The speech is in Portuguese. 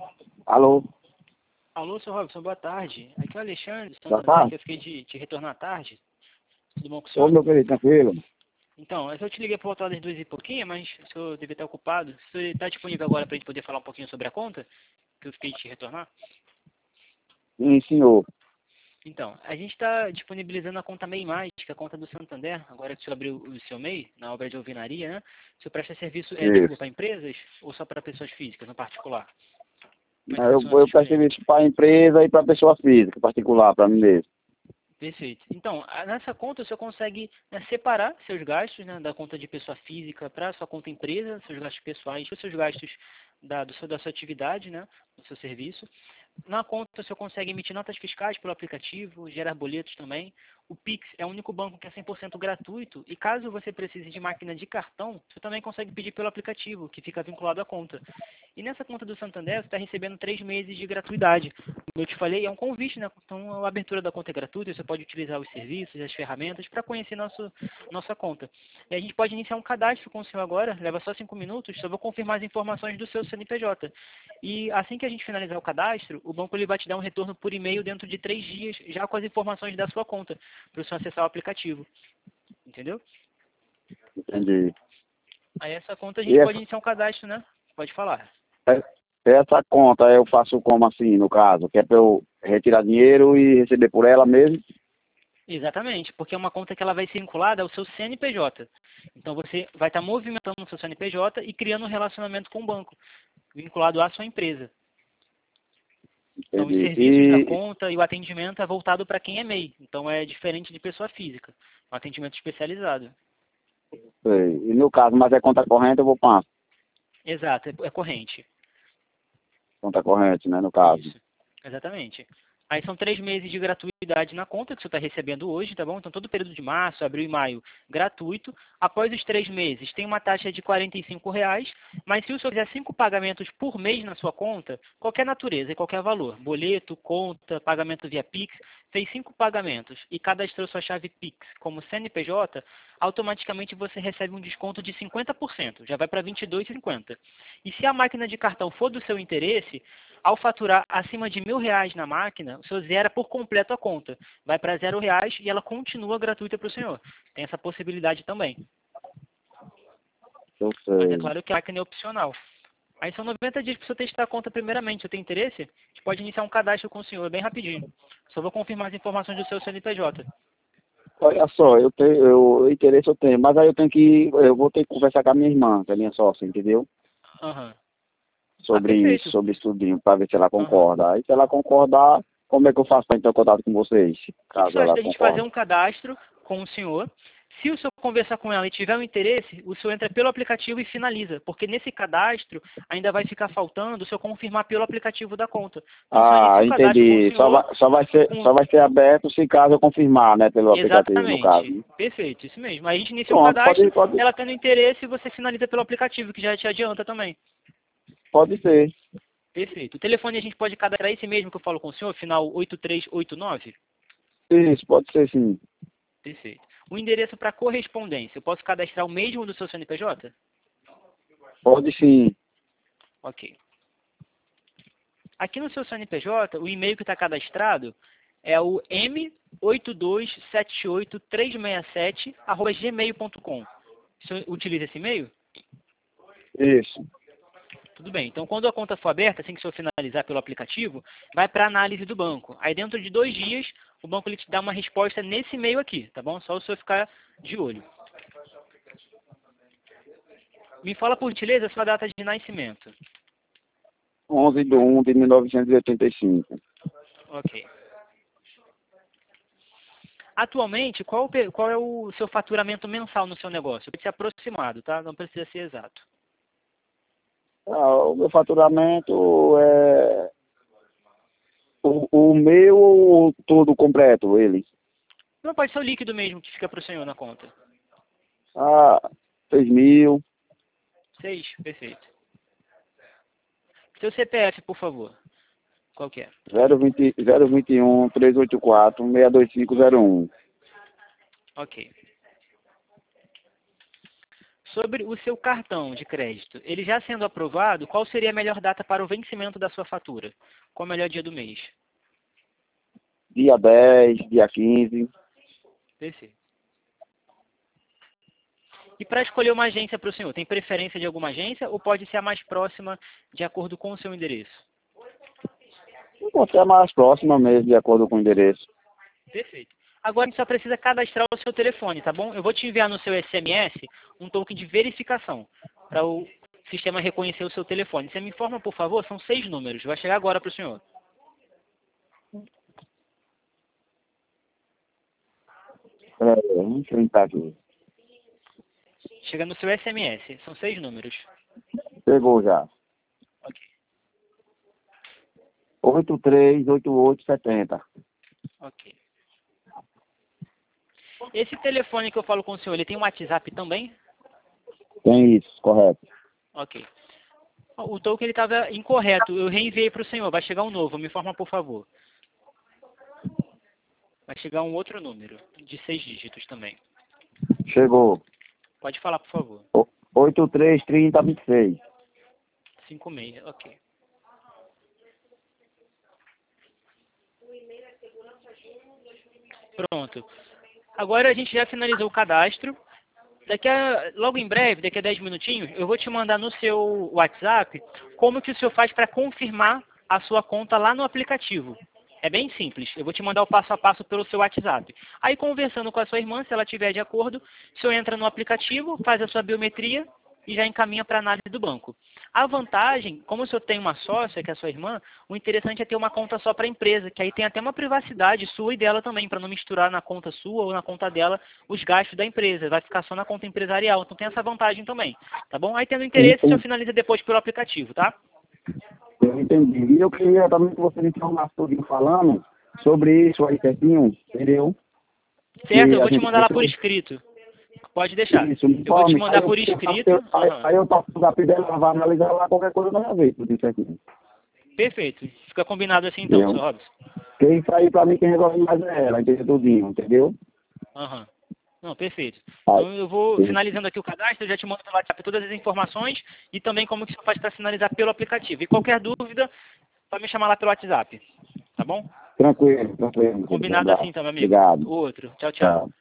Alô? Alô, seu Robson, boa tarde. Aqui é o Alexandre, Boa Santander, que tarde. eu fiquei de retornar à tarde. Tudo bom com o Ô, senhor? meu querido, tranquilo? Então, eu te liguei por volta das 2 e pouquinho, mas o senhor deve estar ocupado. Você está disponível agora para a gente poder falar um pouquinho sobre a conta? Que eu fiquei de retornar? Sim, senhor. Então, a gente está disponibilizando a conta MEI+, que é a conta do Santander, agora que o senhor abriu o seu MEI, na obra de alvenaria, né? O senhor presta serviço, desculpa, Isso. para empresas ou só para pessoas físicas, no particular? Como é que Não, Eu, funciona essa eu presto escolha? serviço para empresa e para pessoa física, particular, para mim mesmo. Perfeito. Então, nessa conta o senhor consegue, né, separar seus gastos, né, da conta de pessoa física para a sua conta empresa, seus gastos pessoais, os seus gastos da sua atividade, né, do seu serviço. Na conta o senhor consegue emitir notas fiscais pelo aplicativo, gerar boletos também. O Pix é o único banco que é 100% gratuito e caso você precise de máquina de cartão, você também consegue pedir pelo aplicativo, que fica vinculado à conta. E nessa conta do Santander, você está recebendo 3 meses de gratuidade. Como eu te falei, é um convite, né? Então, a abertura da conta é gratuita, você pode utilizar os serviços, as ferramentas para conhecer nossa conta. E a gente pode iniciar um cadastro com o senhor agora, leva só 5 minutos, só vou confirmar as informações do seu CNPJ. E assim que a gente finalizar o cadastro, o banco ele vai te dar um retorno por e-mail dentro de 3 dias, já com as informações da sua conta, para o senhor acessar o aplicativo. Entendeu? Entendi. Aí essa conta a E gente pode iniciar um cadastro, né? Pode falar. é- essa conta eu faço como assim, no caso? Que é para eu retirar dinheiro e receber por ela mesmo? Exatamente, porque é uma conta que ela vai ser vinculada ao seu CNPJ. Então você vai estar movimentando o seu CNPJ e criando um relacionamento com o banco, vinculado à sua empresa. Então os Entendi. serviços da conta e o atendimento é voltado para quem é MEI. Então é diferente de pessoa física. É um atendimento especializado. E no caso, mas é conta corrente, eu vou para Exato, é corrente. conta corrente, né, no caso. Isso, exatamente. Aí são 3 meses de gratuidade na conta que você está recebendo hoje, tá bom? Então todo o período de março, abril e maio, gratuito. Após os 3 meses, tem uma taxa de R$ 45, mas se o senhor fizer 5 pagamentos por mês na sua conta, qualquer natureza e qualquer valor, boleto, conta, pagamento via Pix, fez 5 pagamentos e cadastrou sua chave Pix como CNPJ, automaticamente você recebe um desconto de 50%, já vai para R$ 22,50. E se a máquina de cartão for do seu interesse, ao faturar acima de R$ 1.000 na máquina, o senhor zera por completo a conta. Vai para R$ 0 e ela continua gratuita para o senhor. Tem essa possibilidade também. Eu Mas é sei. claro que a máquina é opcional. Aí são 90 dias para o senhor testar a conta primeiramente. Se tem interesse, a gente pode iniciar um cadastro com o senhor, bem rapidinho. Só vou confirmar as informações do seu CNPJ. Olha só, interesse eu tenho, mas aí eu vou ter que conversar com a minha irmã, que é minha sócia, entendeu? Aham. Ah, Sobre isso, perfeito. sobre estudinho, para ver se ela Aham. concorda. Aí se ela concordar, como é que eu faço para entrar em contato com vocês, O que caso você acha ela da gente fazer concorde? um cadastro com o senhor? Se o senhor conversar com ela e tiver um interesse, o senhor entra pelo aplicativo e finaliza, porque nesse cadastro ainda vai ficar faltando o senhor confirmar pelo aplicativo da conta. Então, o senhor inicia Ah, o cadastro com o entendi. senhor, com... Só vai ser aberto se caso eu confirmar, né, pelo aplicativo, no caso, Exatamente. né? Perfeito, isso mesmo. Aí a gente inicia o Pronto, cadastro, pode, ela tendo interesse, você finaliza pelo aplicativo, que já te adianta também. pode ser. Perfeito. O telefone a gente pode cadastrar esse mesmo que eu falo com o senhor, final 8389. Isso, pode ser sim. Perfeito. O endereço para correspondência, eu posso cadastrar o mesmo do seu CNPJ? Pode sim. Ok. Aqui no seu CNPJ, o e-mail que está cadastrado é o m8278367@gmail.com. O senhor utiliza esse e-mail? Isso. Tudo bem. Então, quando a conta for aberta, assim que o senhor finalizar pelo aplicativo, vai para a análise do banco. Aí, dentro de 2 dias, o banco ele te dá uma resposta nesse e-mail aqui, tá bom? Só o senhor ficar de olho. Me fala, por gentileza, a sua data de nascimento. 11/1/1985. Ok. Atualmente, qual é o seu faturamento mensal no seu negócio? Pode ser aproximado, tá? Não precisa ser exato. O meu faturamento é o meu ou todo completo, ele? Não, pode ser o líquido mesmo que fica para o senhor na conta. Ah, 6.000. 6, perfeito. Seu CPF, por favor. Qual que é? 021 384 62501. Ok. Sobre o seu cartão de crédito, ele já sendo aprovado, qual seria a melhor data para o vencimento da sua fatura? Qual o melhor dia do mês? Dia 10, dia 15. Perfeito. E para escolher uma agência para o senhor, tem preferência de alguma agência ou pode ser a mais próxima de acordo com o seu endereço? Você é mais próxima mesmo, de acordo com o endereço. Perfeito. Agora a gente só precisa cadastrar o seu telefone, tá bom? Eu vou te enviar no seu SMS um token de verificação para o sistema reconhecer o seu telefone. Você me informa, por favor? São 6 números. Vai chegar agora para o senhor. Deixa eu entrar aqui. Chega no seu SMS. São 6 números. Pegou já. Ok. 838870. Ok. Esse telefone que eu falo com o senhor, ele tem um WhatsApp também? Tem isso, correto. Ok. O token ele estava incorreto. Eu reenviei para o senhor. Vai chegar um novo. Me informa, por favor. Vai chegar um outro número, de 6 dígitos também. Chegou. Pode falar, por favor. 833026. 56, ok. Pronto. Agora a gente já finalizou o cadastro. Logo em breve, daqui a 10 minutinhos, eu vou te mandar no seu WhatsApp como que o senhor faz para confirmar a sua conta lá no aplicativo. É bem simples. Eu vou te mandar o passo a passo pelo seu WhatsApp. Aí, conversando com a sua irmã, se ela estiver de acordo, o senhor entra no aplicativo, faz a sua biometria e já encaminha para a análise do banco. A vantagem, como o senhor tem uma sócia, que é a sua irmã, o interessante é ter uma conta só para a empresa, que aí tem até uma privacidade sua e dela também, para não misturar na conta sua ou na conta dela os gastos da empresa. Vai ficar só na conta empresarial. Então tem essa vantagem também. Tá bom? Aí, tendo interesse, o senhor finaliza depois pelo aplicativo, tá? Eu entendi. E eu queria também que você me informasse tudo falando sobre isso aí certinho, entendeu? Certo, E eu a vou te gente mandar lá por precisa- escrito. Pode deixar. Isso, me Eu vou te informe. mandar por escrito. Aham. Aí eu passo o zap dela, ela vai analisar lá qualquer coisa na vez, tudo isso aqui. Perfeito. Fica combinado assim então, Entendeu? Sr. Robson. Porque isso aí pra mim quem resolve mais é ela, entendeu? Tudinho, entendeu? Aham. Não, perfeito. Aí, Então eu vou finalizando aqui o cadastro, eu já te mando pelo WhatsApp todas as informações e também como que você faz para finalizar pelo aplicativo. E qualquer dúvida, pode me chamar lá pelo WhatsApp. Tá bom? tranquilo, tranquilo. Um Combinado abraço. assim então, meu amigo. Obrigado. Outro. Tchau, tchau. Tchau.